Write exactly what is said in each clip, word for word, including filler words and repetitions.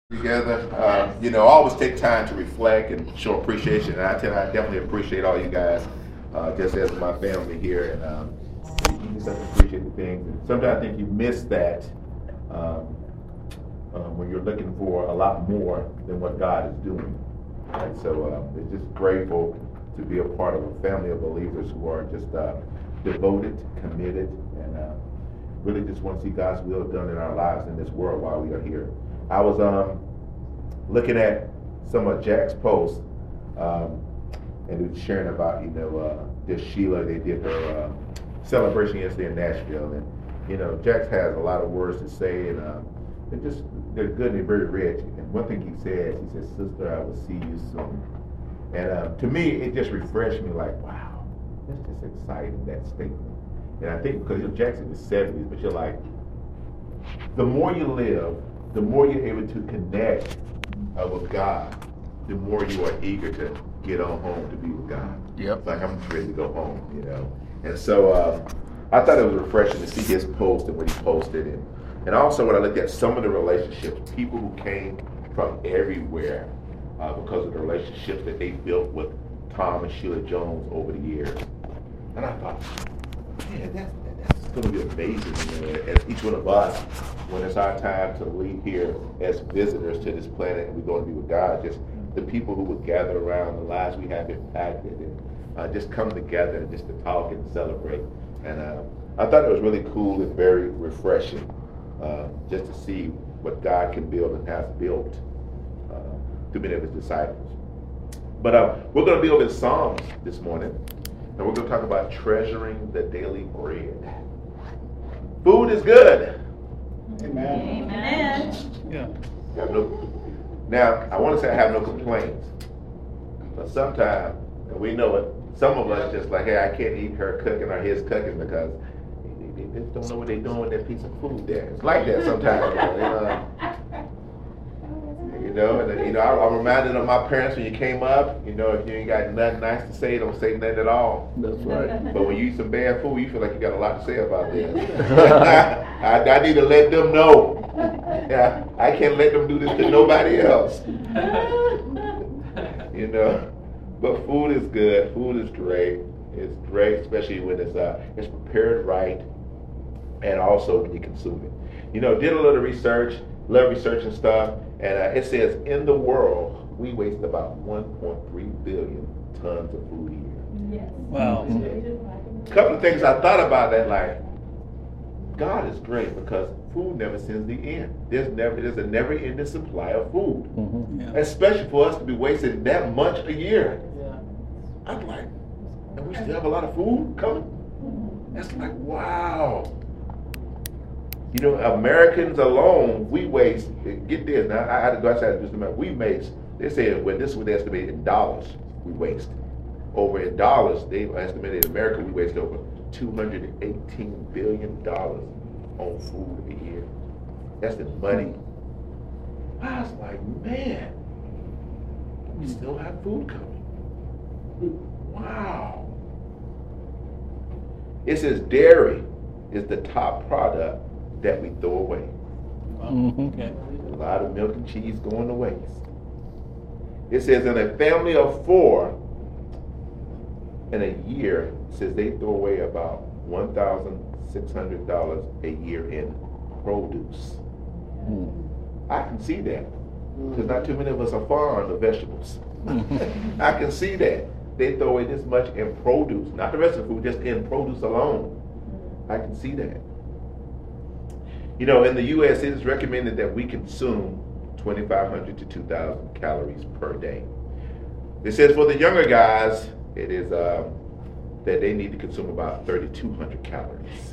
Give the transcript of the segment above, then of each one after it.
Together. Uh, you know, always take time to reflect and show appreciation. And I tell you, I definitely appreciate all you guys, uh, just as my family here. And um, you just have to appreciate the things. And sometimes I think you miss that um, um, when you're looking for a lot more than what God is doing. And so um, it's just grateful to be a part of a family of believers who are just uh, devoted, committed, and uh, really just want to see God's will done in our lives in this world while we are here. I was um, looking at some of Jack's posts, um, and he was sharing about, you know, uh, this Sheila, they did her uh, celebration yesterday in Nashville, and, you know, Jack has a lot of words to say, and uh, they're just, they're good and they're very rich. And one thing he says, he says, "Sister, I will see you soon." And uh, to me, it just refreshed me like, wow, that's just exciting, that statement. And I think because you're Jack's in the seventies, but you're like, the more you live, the more you're able to connect uh, with God, the more you are eager to get on home to be with God. Yep. It's like, I'm just ready to go home, you know. And so um, I thought it was refreshing to see his post and what he posted. And, and also when I looked at some of the relationships, people who came from everywhere uh, because of the relationships that they built with Tom and Sheila Jones over the years. And I thought, man, that's, that's going to be amazing, you know, as each one of us, when it's our time to leave here as visitors to this planet and we're going to be with God, just the people who would gather around, the lives we have impacted, and uh, just come together and just to talk and celebrate. And uh, I thought it was really cool and very refreshing uh, just to see what God can build and has built uh, through many of his disciples. But uh, we're going to be over in Psalms this morning, and we're going to talk about treasuring the daily bread. Food is good. Amen. Amen. Yeah. Have no, now, I want to say I have no complaints, but sometimes, and we know it, some of us just like, hey, I can't eat her cooking or his cooking because they, they just don't know what they're doing with that piece of food there. It's like that sometimes. You know, you know, and you know, I, I'm reminded of my parents when you came up. You know, if you ain't got nothing nice to say, don't say nothing at all. That's right. But when you eat some bad food, you feel like you got a lot to say about this. I, I need to let them know. Yeah, I can't let them do this to nobody else. You know, but food is good. Food is great. It's great, especially when it's uh, it's prepared right, and also when you consume it. You know, did a little research, love researching stuff, and uh, it says in the world we waste about one point three billion tons of food a year. Yes. Wow. A couple of things I thought about that, like, God is great because food never sees the end. There's never there's a never-ending supply of food, Mm-hmm. Yeah. especially for us to be wasting that much a year. Yeah. I'm like, and we still have a lot of food coming. That's like, wow. You know, Americans alone, we waste. Get this now. I had to go outside and do some math. We waste. They say when this was estimated in dollars, we waste over in dollars. They estimated in America we waste over two hundred eighteen billion dollars on food a year. That's the money. I was like, man, we still have food coming. Wow. It says dairy is the top product that we throw away. Mm-hmm. Okay. A lot of milk and cheese going to waste. It says in a family of four, in a year, it says they throw away about one thousand six hundred dollars a year in produce. Mm. I can see that, because not too many of us are fond of vegetables. I can see that. They throw away this much in produce, not the rest of the food, just in produce alone. I can see that. You know, in the U S, it is recommended that we consume twenty-five hundred to two thousand calories per day. It says for the younger guys, it is um, that they need to consume about thirty-two hundred calories.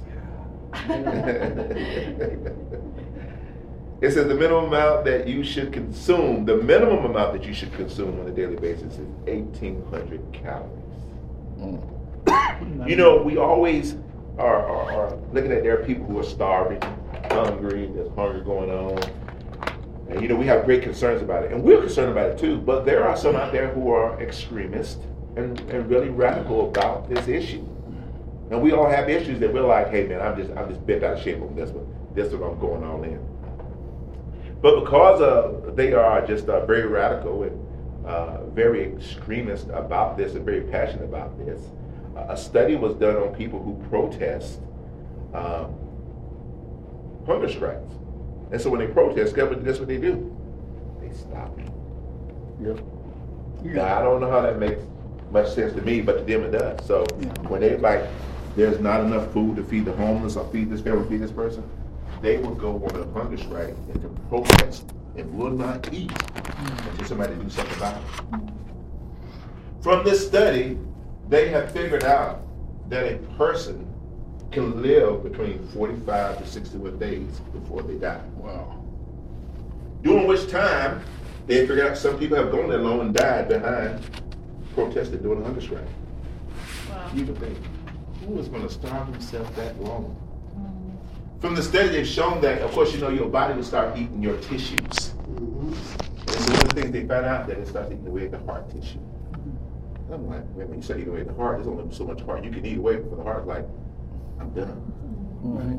It says the minimum amount that you should consume, the minimum amount that you should consume on a daily basis is eighteen hundred calories. Mm. You know, we always are, are, are looking at there are people who are starving, hungry, there's hunger going on. And, you know, we have great concerns about it. And we're concerned about it too, but there are some out there who are extremists and, and really radical about this issue. And we all have issues that we're like, hey man, I'm just I'm just bent out of shape on this one. This one I'm going all in. But because uh, they are just uh, very radical and uh, very extremist about this and very passionate about this, uh, a study was done on people who protest um, hunger strikes. And so when they protest, guess what, guess what they do? They stop it. Yep. Now, I don't know how that makes much sense to me, but to them it does. So Yeah. when they like, there's not enough food to feed the homeless or feed this family, feed this person, they will go on a hunger strike and to protest and will not eat until somebody do something about it. From this study, they have figured out that a person can live between forty-five to sixty-one days before they die. Wow. During which time, they figured out some people have gone that long and died behind protesting during a hunger strike. Wow. You would think, who is going to starve himself that long? From the study, they've shown that, of course, you know, your body will start eating your tissues. Mm-hmm. And so one of the things they found out that it starts eating away at the heart tissue. I'm like, wait, when you say eat away at the heart, there's only so much heart you can eat away for the heart. Like, I'm done. Right.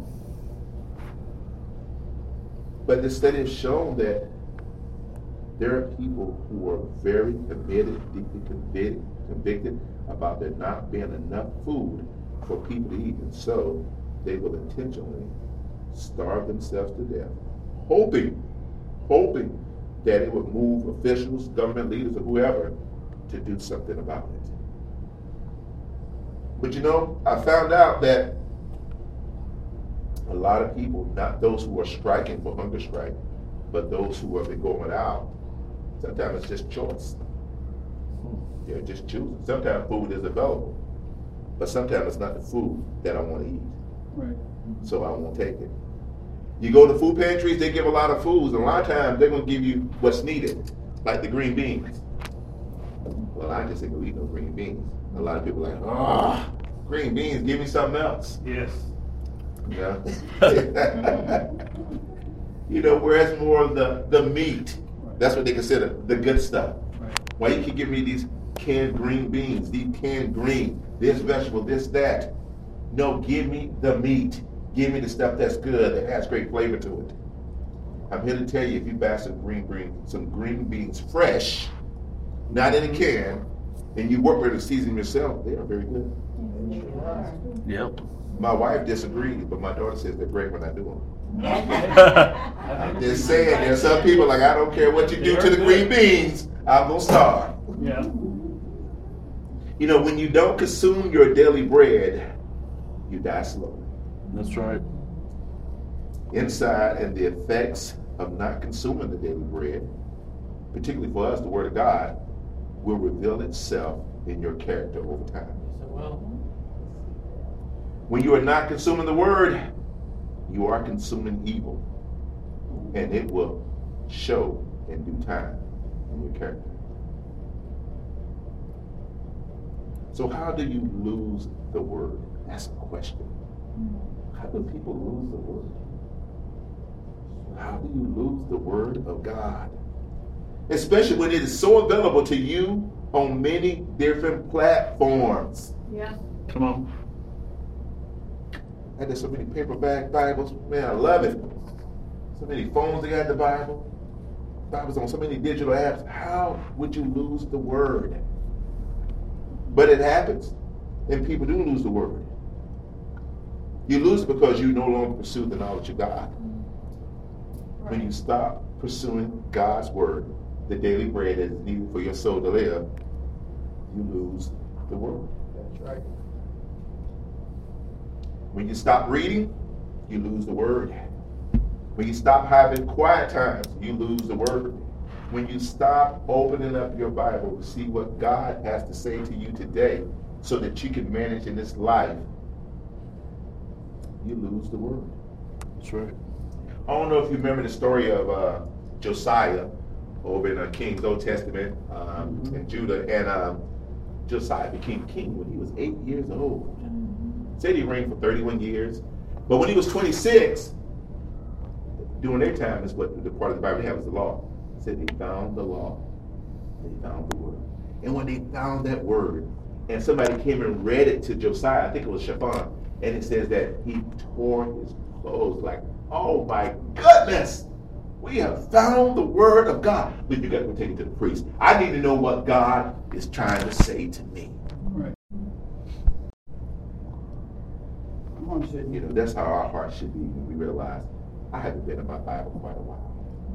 But the study has shown that there are people who are very committed, deeply convicted, convicted about there not being enough food for people to eat. And so they will intentionally starve themselves to death, hoping, hoping that it would move officials, government leaders, or whoever to do something about it. But you know, I found out that a lot of people, not those who are striking for hunger strike, but those who have been going out, sometimes it's just choice. They're just choosing. Sometimes food is available, but sometimes it's not the food that I want to eat. Right. So I won't take it. You go to food pantries, they give a lot of foods, and a lot of times they're going to give you what's needed, like the green beans. Well, I just ain't going to eat no green beans. A lot of people are like, ah, oh, green beans, give me something else. Yes. Yeah. You know, whereas more of the, the meat, that's what they consider the good stuff. Right. Why you keep giving me these canned green beans, these canned green, this vegetable, this, that. No, give me the meat. Give me the stuff that's good, that has great flavor to it. I'm here to tell you, if you buy some green green, some green beans fresh, not in a can, and you work with the season yourself, they are very good. Yep. My wife disagrees, but my daughter says they're great when I do them. I'm just saying, there's some people like, I don't care what you do to the green beans, I'm going to starve. Yeah. You know, when you don't consume your daily bread, you die slowly. That's right. Inside and the effects of not consuming the daily bread, particularly for us, the Word of God, will reveal itself in your character over time. When you are not consuming the Word, you are consuming evil, and it will show in due time in your character. So how do you lose the Word? That's a question. How do people lose the Word? How do you lose the Word of God? Especially when it is so available to you on many different platforms. Yeah. Come on. And there's so many paperback Bibles. Man, I love it. So many phones that got the Bible. Bibles on so many digital apps. How would you lose the Word? But it happens. And people do lose the Word. You lose it because you no longer pursue the knowledge of God. Right. When you stop pursuing God's Word, the daily bread that is needed for your soul to live, you lose the Word. That's right. When you stop reading, you lose the Word. When you stop having quiet times, you lose the Word. When you stop opening up your Bible to see what God has to say to you today so that you can manage in this life, you lose the Word. That's right. I don't know if you remember the story of uh, Josiah over in uh, King's Old Testament um, mm-hmm. in Judah. And um, Josiah became king when he was eight years old. Said he reigned for thirty-one years. But when he was twenty-six, during their time is what the part of the Bible they have is the law. Said they found the law. They found the word. And when they found that word, and somebody came and read it to Josiah, I think it was Shaphan, and it says that he tore his clothes like, oh my goodness! We have found the word of God. But you got to go take it to the priest. I need to know what God is trying to say to me. Right. You know, that's how our heart should be when we realize I haven't been in my Bible quite a while.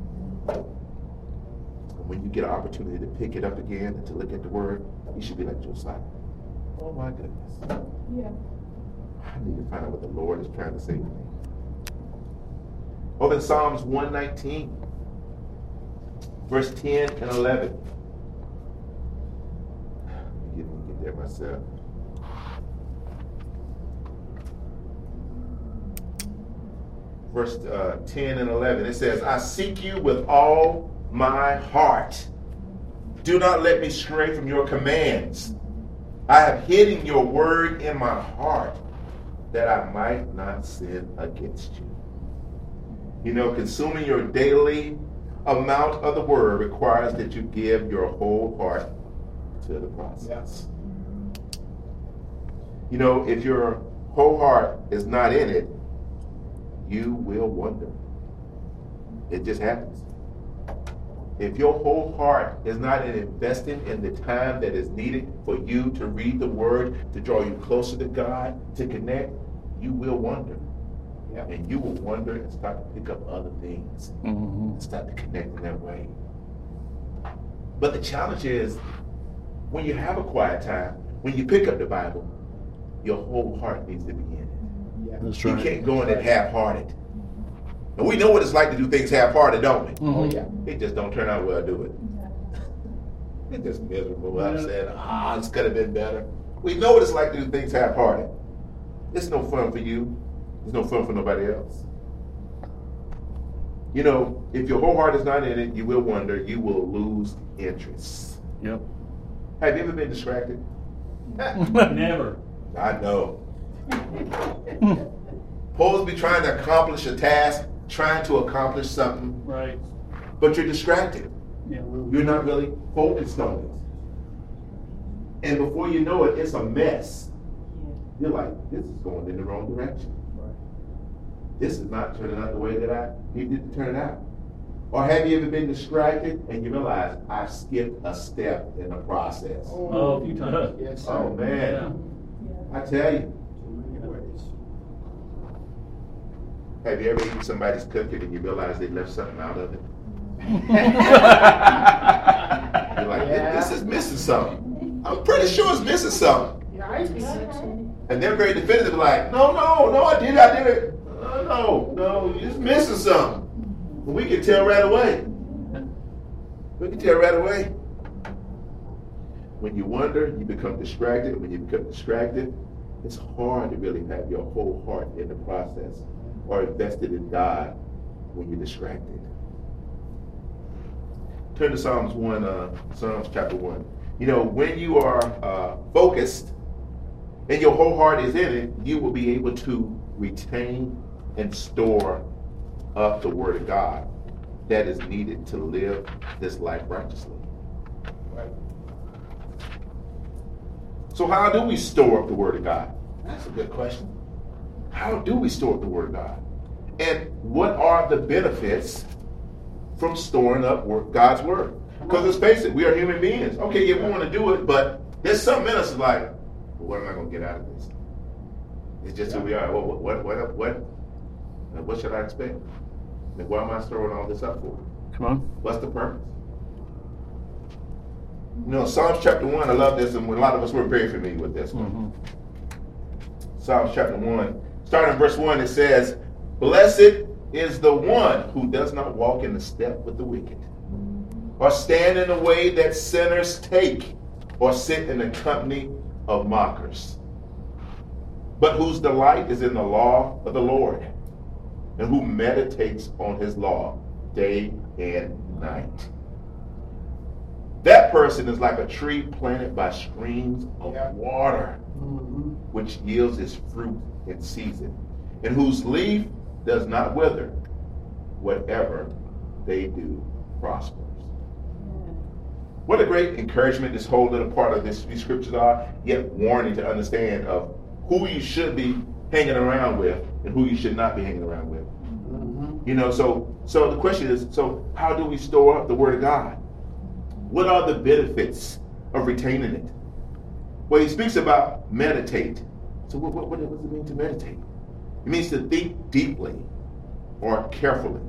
And when you get an opportunity to pick it up again and to look at the word, you should be like Josiah. Oh my goodness. Yeah. I need to find out what the Lord is trying to say to me. Over in Psalms one nineteen, verse ten and eleven. Let me get, let me get there myself. Verse uh, ten and eleven, it says, I seek you with all my heart. Do not let me stray from your commands. I have hidden your word in my heart that I might not sin against you. You know, consuming your daily amount of the word requires that you give your whole heart to the process. You know, if your whole heart is not in it, you will wonder. It just happens. If your whole heart is not in investing in the time that is needed for you to read the word, to draw you closer to God, to connect, you will wonder. Yeah. And you will wonder and start to pick up other things. Mm-hmm. And start to connect in that way. But the challenge is, when you have a quiet time, when you pick up the Bible, your whole heart needs to be in it. Yeah. That's right. You can't go in it half-hearted. And we know what it's like to do things half-hearted, don't we? Mm-hmm. Oh, yeah. It just don't turn out well, do it? It's just miserable, upset. Ah, this could have been better. We know what it's like to do things half-hearted. It's no fun for you. It's no fun for nobody else. You know, if your whole heart is not in it, you will wonder, you will lose interest. Yep. Have you ever been distracted? Never. I know. Supposed to be trying to accomplish a task, trying to accomplish something. Right. But you're distracted. Yeah. You're not really focused on it. And before you know it, it's a mess. You're like, this is going in the wrong direction. Right. This is not turning out the way that I needed to turn it out. Or have you ever been distracted and you realize I've skipped a step in the process? Oh, a few times. Yes, sir. Oh, man. Yeah. I tell you. Have you ever eaten somebody's cooking and you realize they left something out of it? You're like, yeah. this is missing something. I'm pretty sure it's missing something. And they're very definitive, like, no, no, no, I did it, I did it. Uh, no, no, you're just missing something. But we can tell right away. We can tell right away. When you wonder, you become distracted. When you become distracted, it's hard to really have your whole heart in the process or invested in God when you're distracted. Turn to Psalms one, uh, Psalms chapter one. You know, when you are uh, focused and your whole heart is in it, you will be able to retain and store up the word of God that is needed to live this life righteously. Right. So how do we store up the word of God? That's a good question. How do we store up the word of God? And what are the benefits from storing up God's word? Because let's face it, we are human beings. Okay, yeah, we want to do it, but there's something in us like, well, what am I going to get out of this? It's just who we are. What, what, what, what, what should I expect? And why am I storing all this up for? Come on. What's the purpose? You know, Psalms chapter one, I love this, and a lot of us were very familiar with this one. Mm-hmm. Psalms chapter one, starting in verse one, it says, blessed is the one who does not walk in the step with the wicked, or stand in the way that sinners take, or sit in the company of mockers, but whose delight is in the law of the Lord, and who meditates on his law day and night. That person is like a tree planted by streams of yeah. water, mm-hmm. which yields its fruit in season, and whose leaf does not wither. Whatever they do prospers. What a great encouragement this whole little part of this, these scriptures are, yet warning to understand of who you should be hanging around with and who you should not be hanging around with. Mm-hmm. You know, so so the question is, so how do we store up the Word of God? What are the benefits of retaining it? Well, he speaks about meditate. So what, what, what does it mean to meditate? It means to think deeply or carefully.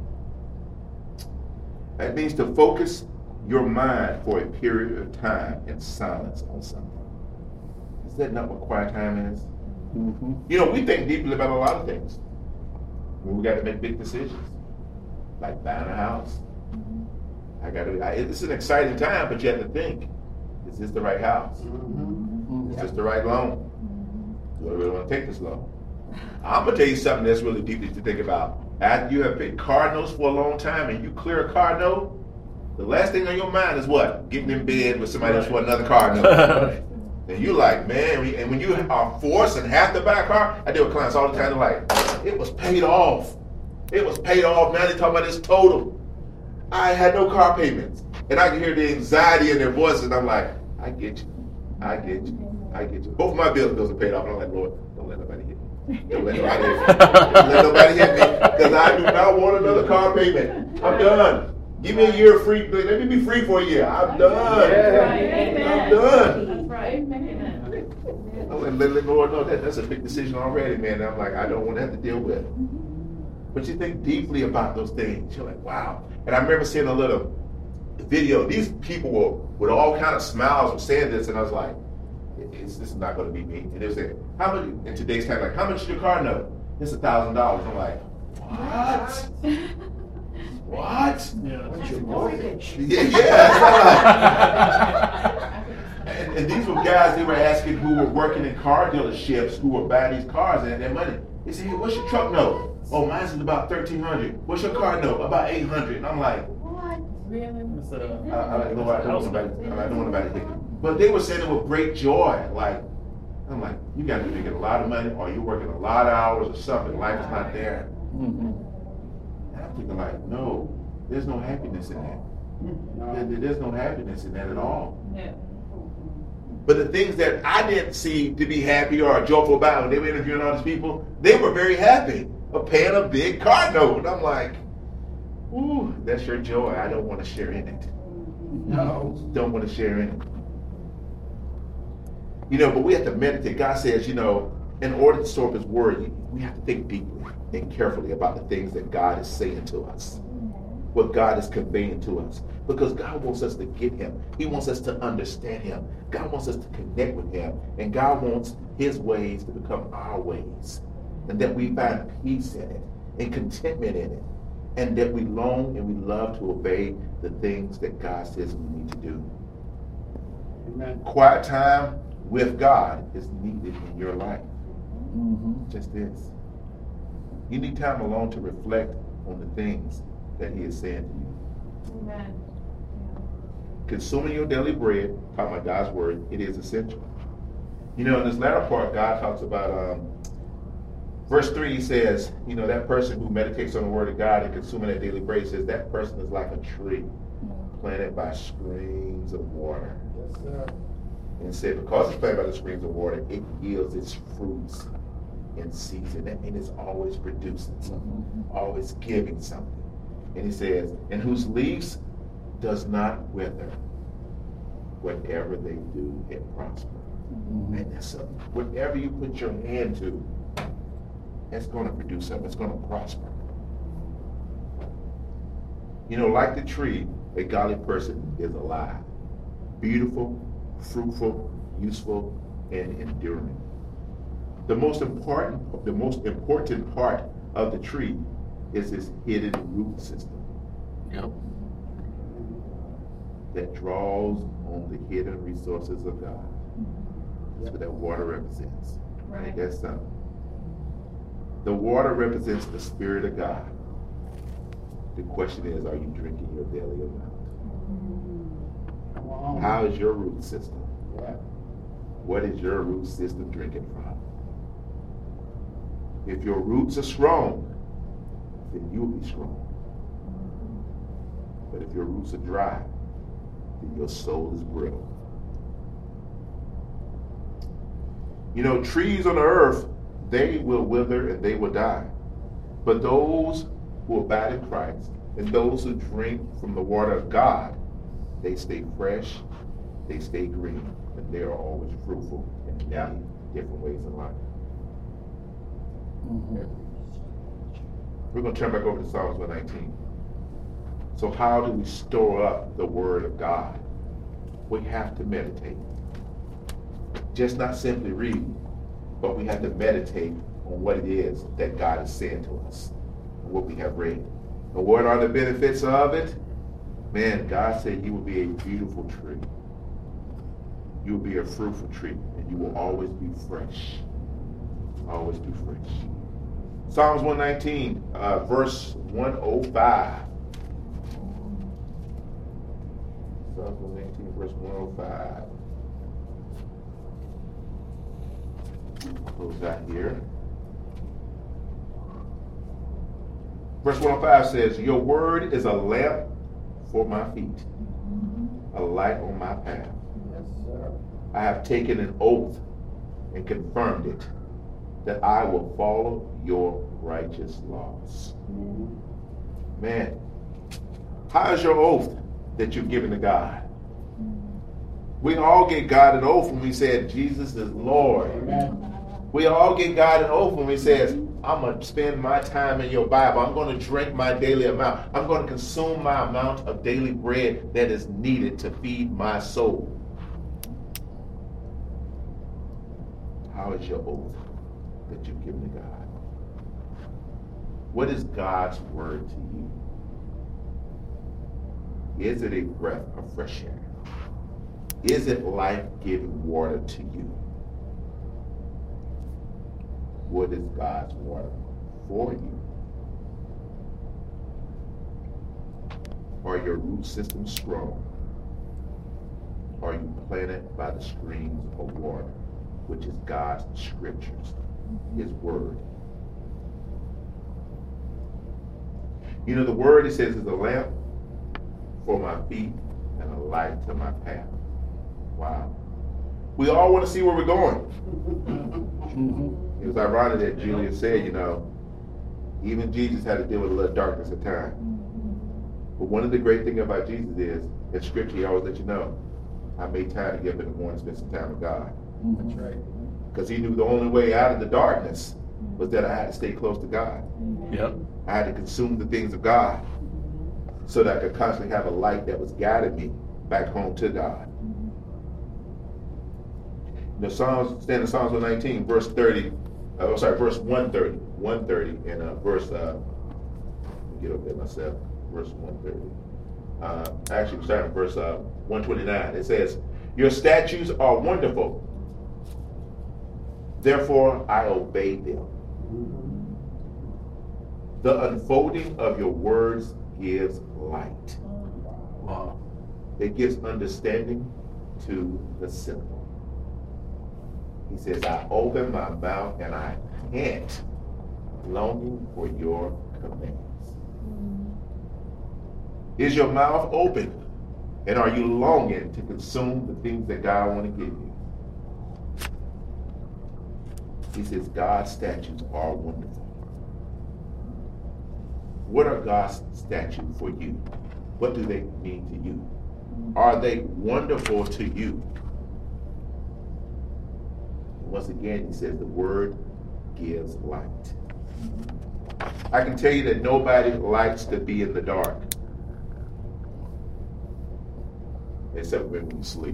That means to focus your mind for a period of time in silence on something. Is that not what quiet time is? Mm-hmm. You know, we think deeply about a lot of things. When we got to make big decisions, like buying a house. I got to. I, it's an exciting time, but you have to think: is this the right house? Mm-hmm. Is this the right loan? Do I really want to take this loan? I'm gonna tell you something that's really deeply to think about. After you have paid car notes for a long time and you clear a car note, the last thing on your mind is what? Getting in bed with somebody else for another car note. And you like, man, and when you are forced and have to buy a car, I deal with clients all the time, they're like, it was paid off. It was paid off. Now they're talking about this total. I had no car payments. And I can hear the anxiety in their voices, and I'm like, I get you. I get you. I get you. Both of my bills bills are paid off, and I'm like, Lord, don't let nobody hit me. Don't let nobody hit me. Don't let nobody hit me, because I do not want another car payment. I'm done. Give me a year free. Let me be free for a year. I'm done. I'm done. That's right. Amen. I'm like, let the Lord know that that's a big decision already, man. And I'm like, I don't want to have to deal with it. But you think deeply about those things. You're like, wow. And I remember seeing a little video. These people were with all kind of smiles were saying this, and I was like, it's, this is not going to be me. And they were saying, how much, in today's time, like, how much is your car note? It's a thousand dollars. I'm like, what? What? Yeah. What's your mortgage? Yeah, yeah. and, and these were guys, they were asking who were working in car dealerships, who were buying these cars and their money. They said, hey, what's your truck note? Oh, mine's is about thirteen hundred dollars. What's your car note? About eight hundred dollars. And I'm like, What? Really? It's, uh, I, I don't know about, I don't know about, I don't know about it. But they were saying it with great joy. Like, I'm like, you got to be making a lot of money, or you're working a lot of hours or something. Life is not there. Mm-hmm. And I'm thinking like, no, there's no happiness in that. There, there's no happiness in that at all. No. But the things that I didn't see to be happy or joyful about when they were interviewing all these people, they were very happy of paying a big car note. And I'm like, ooh, that's your joy. I don't want to share in it. No, don't want to share in it. You know, but we have to meditate. God says, you know, in order to store up His Word, we have to think deeply and carefully about the things that God is saying to us, what God is conveying to us. Because God wants us to get Him. He wants us to understand Him. God wants us to connect with Him. And God wants His ways to become our ways. And that we find peace in it and contentment in it. And that we long and we love to obey the things that God says we need to do. Amen. Quiet time with God is needed in your life. Mm-hmm. Just is. You need time alone to reflect on the things that He is saying to you. Amen. Consuming your daily bread, talking about God's Word, it is essential. You know, in this latter part, God talks about, um, verse three, He says, you know, that person who meditates on the Word of God and consuming that daily bread, says that person is like a tree planted by streams of water. Yes, sir. And it said, because it's planted by the streams of water, it yields its fruits in season. That means it's always producing something, always giving something. And He says, and whose leaves does not wither. Whatever they do, it prospers. Mm-hmm. And that's something. Whatever you put your hand to, it's going to produce something. It's going to prosper. You know, like the tree, a godly person is alive, beautiful, fruitful, useful, and enduring. The most important, the most important part of the tree is its hidden root system. Yep. That draws on the hidden resources of God. That's what that water represents. Right. That's something. The water represents the Spirit of God. The question is, are you drinking your daily amount? Come on. How is your root system? Yeah. What is your root system drinking from? If your roots are strong, then you'll be strong. But if your roots are dry, then your soul is brittle. You know, trees on the earth, they will wither and they will die. But those who abide in Christ, and those who drink from the water of God, they stay fresh, they stay green, and they are always fruitful in many different ways in life. Mhm. We're going to turn back over to Psalms one nineteen. So how do we store up the Word of God? We have to meditate. Just not simply read, but we have to meditate on what it is that God is saying to us, what we have read. And what are the benefits of it? Man, God said you will be a beautiful tree. You will be a fruitful tree, and you will always be fresh. Always be fresh. Psalms one nineteen, uh, verse one oh five. Psalms one nineteen, verse one oh five. Close that here. Verse one oh five says, your word is a lamp for my feet, a light on my path. Yes, sir. I have taken an oath and confirmed it, that I will follow your righteous laws. Man, how is your oath that you've given to God? We all get God an oath when we said Jesus is Lord. Amen. We all get God an oath when we says, I'm going to spend my time in your Bible. I'm going to drink my daily amount. I'm going to consume my amount of daily bread that is needed to feed my soul. How is your oath that you've given to God? What is God's word to you? Is it a breath of fresh air? Is it life-giving water to you? What is God's water for you? Are your root systems strong? Are you planted by the streams of water, which is God's scriptures, his word? You know, the word, it says, is a lamp for my feet and a light to my path. Wow. We all want to see where we're going. Mhm. It was ironic that Julian said, you know, even Jesus had to deal with a little darkness at times. But one of the great things about Jesus is, in Scripture, he always let you know, I made time to get up in the morning and spend some time with God. That's right. Because he knew the only way out of the darkness was that I had to stay close to God. Yep. I had to consume the things of God so that I could constantly have a light that was guiding me back home to God. The Psalms, stand in Psalms one nineteen, verse thirty, uh, oh, sorry, verse one thirty, one thirty, and uh, verse, uh, let me get over there myself, verse one thirty. Uh, actually, we're starting at verse uh, one twenty-nine. It says, your statutes are wonderful, therefore I obey them. The unfolding of your words gives light. Wow. It gives understanding to the simple. He says, I open my mouth and I pant, longing for your commands. Is your mouth open? And are you longing to consume the things that God wants to give you? He says, God's statutes are wonderful. What are God's statutes for you? What do they mean to you? Are they wonderful to you? Once again, he says the word gives light. I can tell you that nobody likes to be in the dark. Except when we sleep.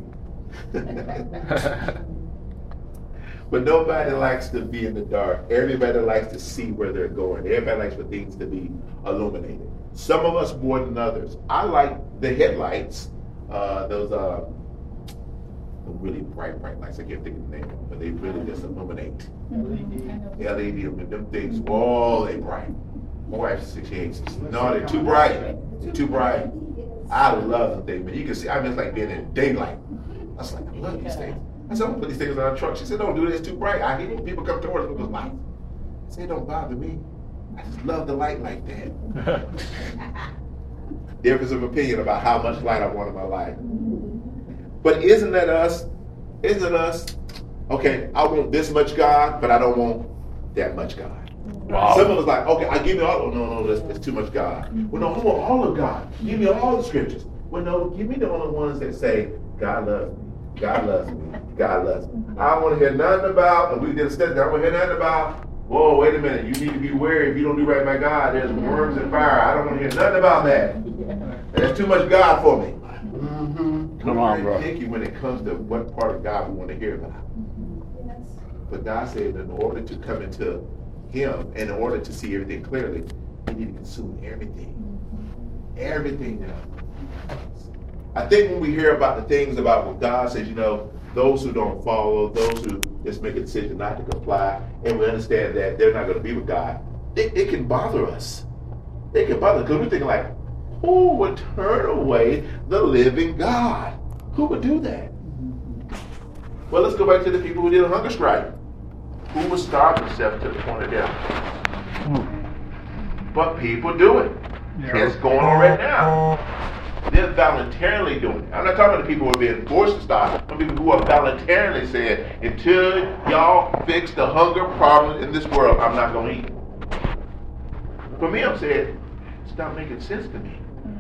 But nobody likes to be in the dark. Everybody likes to see where they're going. Everybody likes for things to be illuminated. Some of us more than others. I like the headlights, uh, those uh, really bright, bright lights. I can't think of the name, but they really just illuminate. L E D. L E D, them things, oh, they bright. My wife sixty-eight. No, they're too bright. They're too bright. I love the thing, man. You can see, I mean, it's like being in daylight. I was like, I love these things. I said, I'm gonna put these things on our truck. She said, don't do this, it's too bright. I hate when people come towards us with those lights. I said, don't bother me. I just love the light like that. Difference of opinion about how much light I want in my life. But isn't that us? Isn't it us? Okay, I want this much God, but I don't want that much God. Wow. Some of us like, okay, I give you all. Oh, no, no, that's, that's too much God. Well, no, I want all of God. Give me all the scriptures. Well, no, give me the only ones that say, God loves me. God loves me. God loves me. I don't want to hear nothing about, and we did a study, I don't want to hear nothing about, whoa, wait a minute, you need to be wary if you don't do right by God. There's worms and fire. I don't want to hear nothing about that. That's too much God for me. Mm-hmm. Come We're on, very bro. picky when it comes to what part of God we want to hear about. Yes. But God said in order to come into Him, and in order to see everything clearly, we need to consume everything. Everything now. I think when we hear about the things about what God says, you know, those who don't follow, those who just make a decision not to comply, and we understand that they're not going to be with God, it, it can bother us. It can bother us because we're thinking like, who would turn away the living God? Who would do that? Well, let's go back to the people who did a hunger strike. Who would starve themselves to the point of death? But people do it. It's going on right now. They're voluntarily doing it. I'm not talking about the people who are being forced to stop. I'm people who are voluntarily saying, until y'all fix the hunger problem in this world, I'm not going to eat. For me, I'm saying, it's not making sense to me.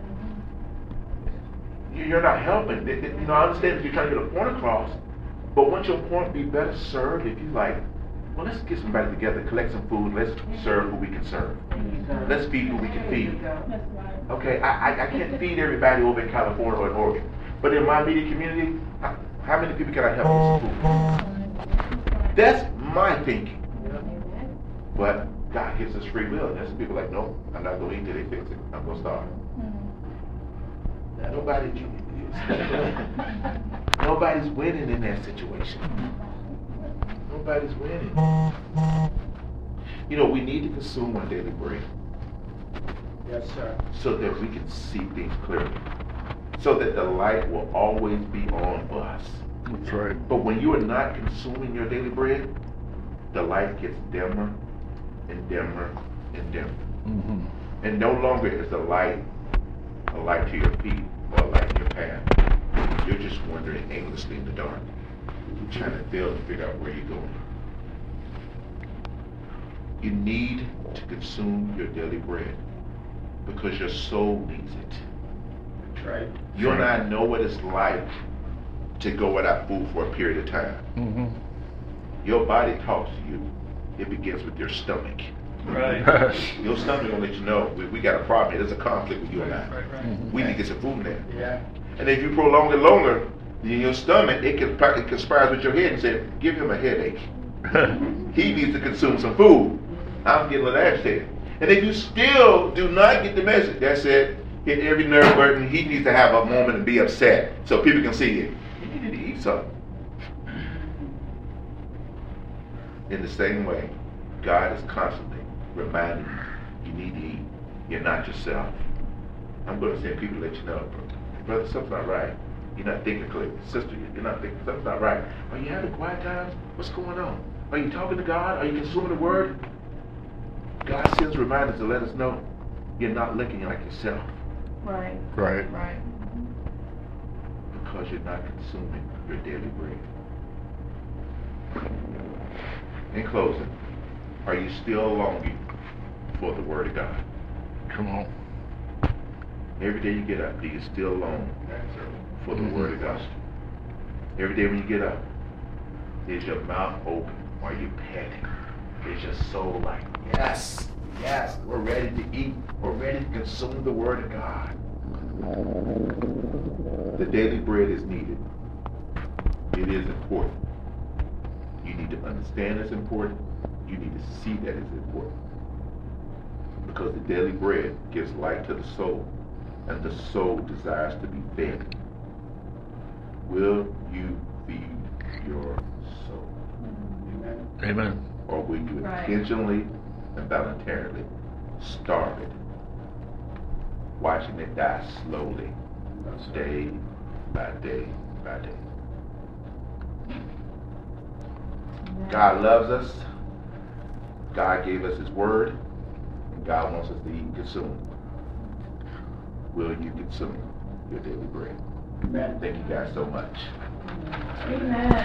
You're not helping. You know, I understand if you're trying to get a point across, but wouldn't your point be better served if you like, well, let's get somebody together, collect some food, let's serve who we can serve. Let's feed who we can feed. That's right. Okay, I, I, I can't feed everybody over in California or in Oregon. But in my immediate community, how, how many people can I help with some food? That's my thinking. But God gives us free will. And there's some people like, no, I'm not going to eat till they fix it. I'm going to starve. Now, nobody, nobody's winning in that situation. Nobody's winning. You know, we need to consume our daily bread. Yes, sir. So that we can see things clearly. So that the light will always be on us. That's right. But when you are not consuming your daily bread, the light gets dimmer and dimmer and dimmer. Mm-hmm. And no longer is the light a light to your feet or a light in your path. You're just wandering aimlessly in the dark, trying to feel and figure out where you're going. You need to consume your daily bread because your soul needs it. That's right. You and I know what it's like to go without food for a period of time. Mm-hmm. Your body talks to you. It begins with your stomach. Right. Your stomach will let you know, we, we got a problem here. There's a conflict with you and I. Right, right. We need to get some food in there. Yeah. And if you prolong it longer, in your stomach, it, can, it conspires with your head and say, give him a headache. He needs to consume some food. I'm getting a little agitated. And if you still do not get the message, that's it. Hit every nerve button. He needs to have a moment and be upset so people can see it. You need to eat something. In the same way, God is constantly reminding you, you need to eat. You're not yourself. I'm going to send people to let you know, brother, something's not right. You're not thinking clearly. Sister, you're not thinking, something's not right. Are you having quiet times? What's going on? Are you talking to God? Are you consuming the word? God sends reminders to let us know you're not looking like yourself Right. Right. Right. because you're not consuming your daily bread. In closing, are you still longing for the word of God? Come on. Every day you get up, do you still long for the Mm-hmm. word of God? Every day when you get up, is your mouth open? Are you panting? Is your soul like, yes, yes, we're ready to eat. We're ready to consume the word of God. The daily bread is needed. It is important. You need to understand it's important. You need to see that it's important. Because the daily bread gives light to the soul, and the soul desires to be fed. Will you feed your soul? Amen. Amen. Or will you Right. intentionally and voluntarily starve it, watching it die slowly, day by day by day? God loves us. God gave us His word. And God wants us to eat and consume. Will you consume your daily bread? Amen. Thank you guys so much. Amen.